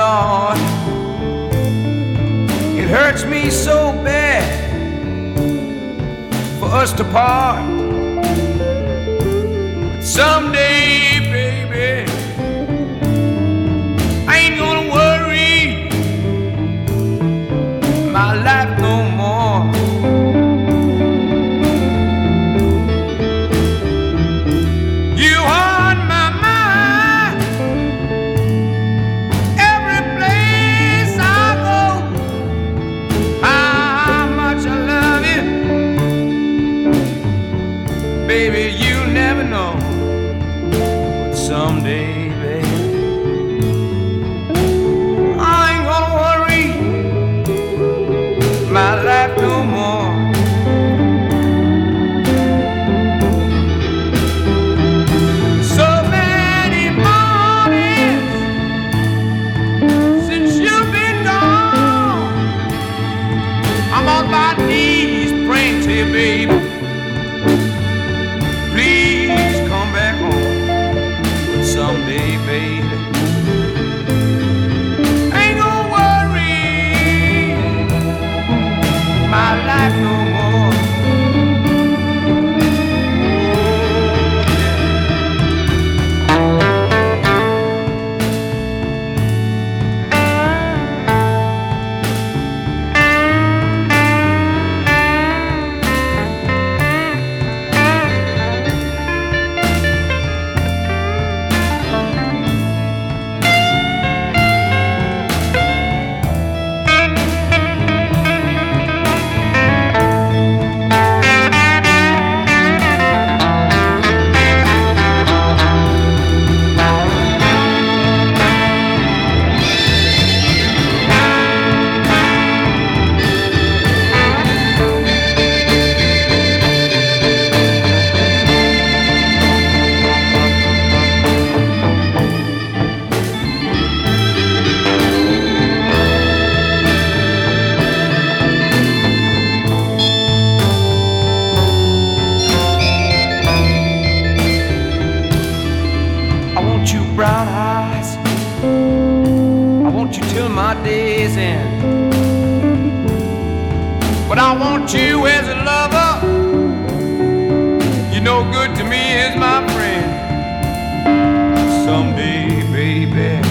Lord. It hurts me so bad for us to part. But someday, baby, I ain't gonna worry my life no more. You on my mind every place I go. How much I love you, baby, you never know. But someday, baby, I ain't gonna worry my life no more. So many mornings since you've been gone, I'm on my knees praying to you, baby. Please come back home. But someday, baby, I ain't gonna worry my life no more. I want you brown eyes, I want you till my day's end. But I want you as a lover, you're no good to me as my friend. Someday, baby,